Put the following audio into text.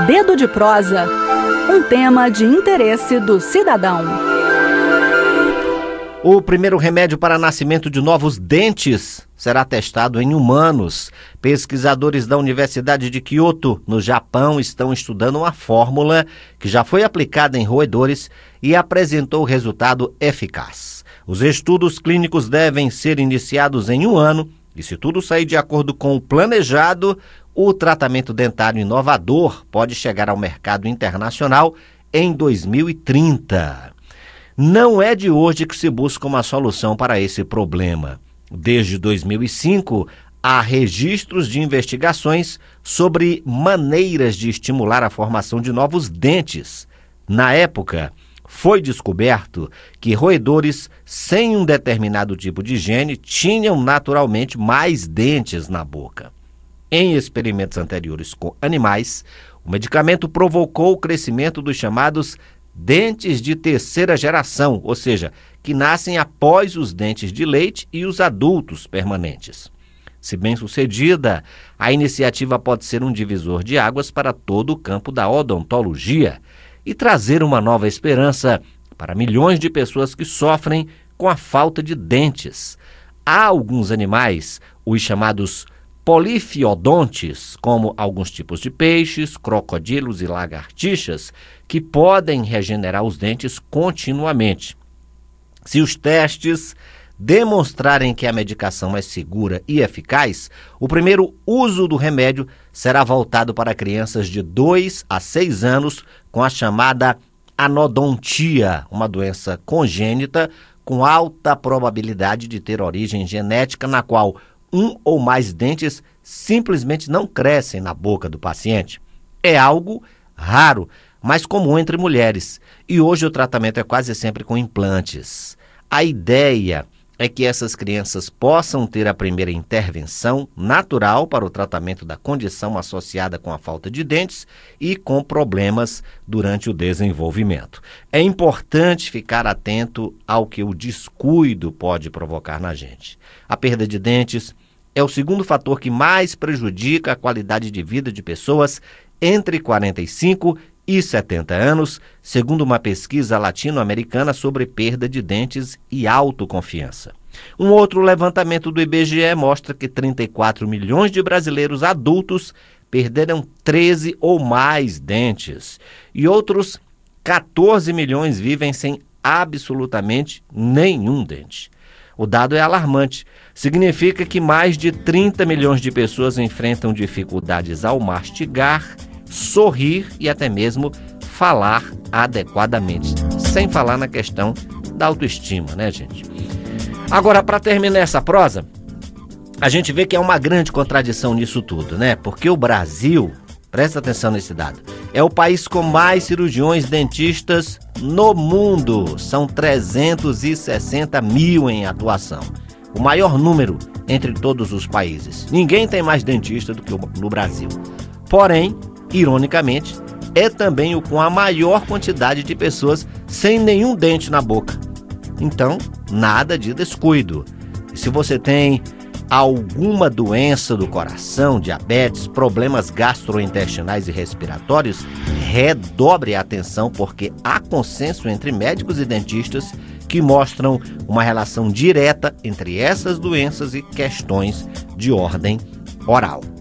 Dedo de prosa. Um tema de interesse do cidadão. O primeiro remédio para nascimento de novos dentes será testado em humanos. Pesquisadores da Universidade de Kyoto, no Japão, estão estudando uma fórmula que já foi aplicada em roedores e apresentou resultado eficaz. Os estudos clínicos devem ser iniciados em 1 ano e, se tudo sair de acordo com o planejado, o tratamento dentário inovador pode chegar ao mercado internacional em 2030. Não é de hoje que se busca uma solução para esse problema. Desde 2005, há registros de investigações sobre maneiras de estimular a formação de novos dentes. Na época, foi descoberto que roedores sem um determinado tipo de gene tinham naturalmente mais dentes na boca. Em experimentos anteriores com animais, o medicamento provocou o crescimento dos chamados dentes de terceira geração, ou seja, que nascem após os dentes de leite e os adultos permanentes. Se bem-sucedida, a iniciativa pode ser um divisor de águas para todo o campo da odontologia e trazer uma nova esperança para milhões de pessoas que sofrem com a falta de dentes. Há alguns animais, os chamados polifiodontes, como alguns tipos de peixes, crocodilos e lagartixas, que podem regenerar os dentes continuamente. Se os testes demonstrarem que a medicação é segura e eficaz, o primeiro uso do remédio será voltado para crianças de 2 a 6 anos com a chamada anodontia, uma doença congênita com alta probabilidade de ter origem genética, na qual um ou mais dentes simplesmente não crescem na boca do paciente. É algo raro, mas comum entre mulheres, e hoje o tratamento é quase sempre com implantes. A ideia é que essas crianças possam ter a primeira intervenção natural para o tratamento da condição associada com a falta de dentes e com problemas durante o desenvolvimento. É importante ficar atento ao que o descuido pode provocar na gente. A perda de dentes é o segundo fator que mais prejudica a qualidade de vida de pessoas entre 45 e 70 anos, segundo uma pesquisa latino-americana sobre perda de dentes e autoconfiança. Um outro levantamento do IBGE mostra que 34 milhões de brasileiros adultos perderam 13 ou mais dentes, e outros 14 milhões vivem sem absolutamente nenhum dente. O dado é alarmante. Significa que mais de 30 milhões de pessoas enfrentam dificuldades ao mastigar, sorrir e até mesmo falar adequadamente. Sem falar na questão da autoestima, né, gente? Agora, para terminar essa prosa, a gente vê que é uma grande contradição nisso tudo, né? Porque o Brasil, presta atenção nesse dado, é o país com mais cirurgiões dentistas no mundo. São 360 mil em atuação. O maior número entre todos os países. Ninguém tem mais dentista do que no Brasil. Porém, ironicamente, é também o com a maior quantidade de pessoas sem nenhum dente na boca. Então, nada de descuido. E se você tem alguma doença do coração, diabetes, problemas gastrointestinais e respiratórios, redobre a atenção, porque há consenso entre médicos e dentistas que mostram uma relação direta entre essas doenças e questões de ordem oral.